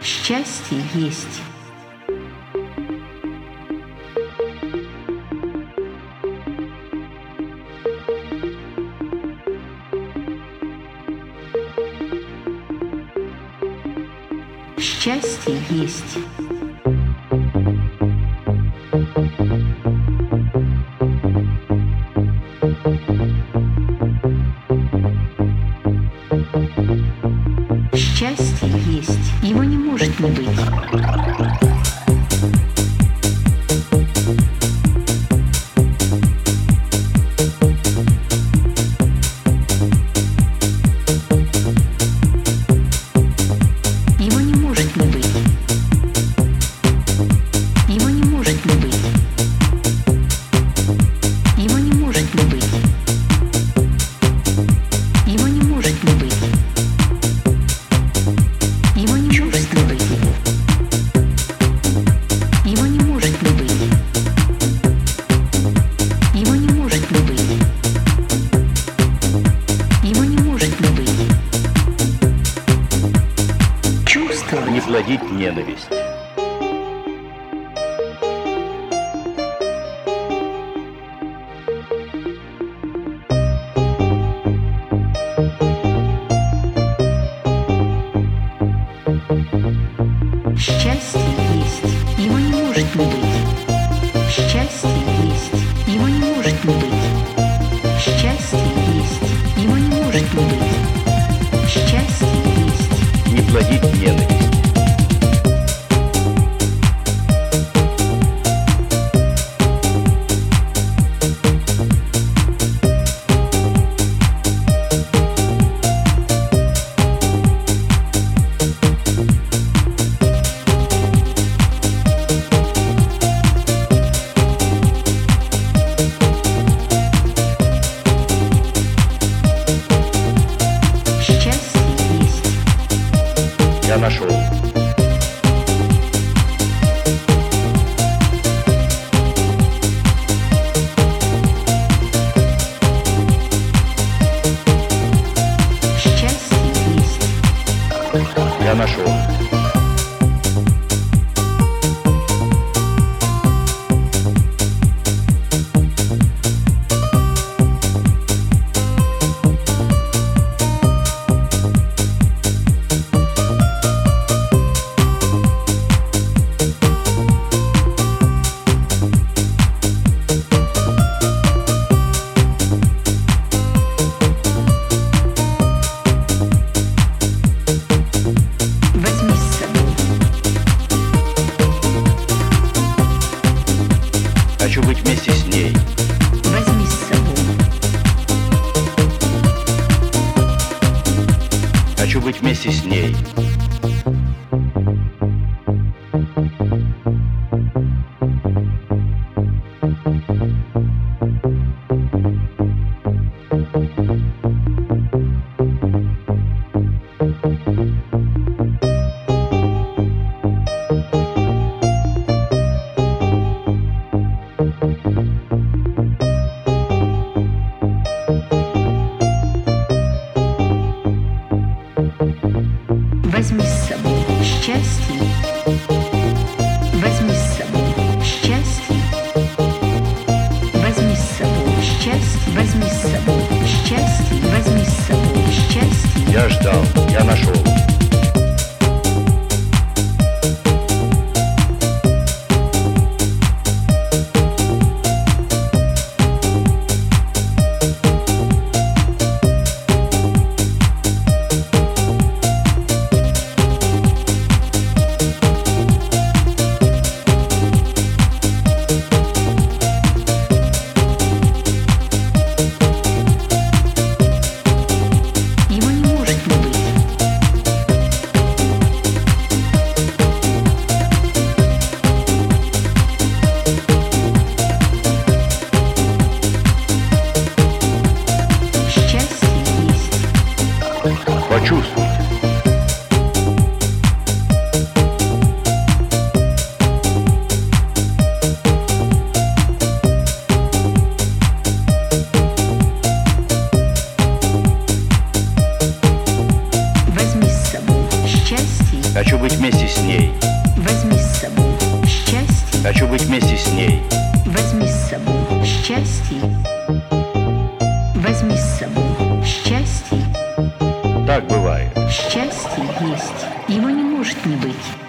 Счастье есть. Счастье есть. Счастье есть. Его не может не быть. Его не может не быть. Его не может не быть. Его не может не быть. Его не может не быть. Его не чувствовать его. Его не может не быть. Его не может не быть. Его не может не быть. Чувствовать. Не плодить ненависть. Счастье есть. Его не может не быть. Счастье есть. Его не может не быть. Счастье есть. Его не может не быть. Счастье есть. Не плодить ненависть. Я нашел. Счастье есть. Я нашел. Возьми с собой. Хочу быть вместе с ней. Возьми с собой. Хочу быть вместе с ней. Возьми с собой счастье. Возьми с собой счастье. Возьми с собой счастье. Возьми с собой счастье. Возьми с собой счастье. Я ждал. Я нашел. Его не может не быть. ней. Возьми с собой счастье. Хочу быть вместе с ней. Возьми с собой счастье. Возьми с собой счастье. Так бывает. Счастье есть, его не может не быть.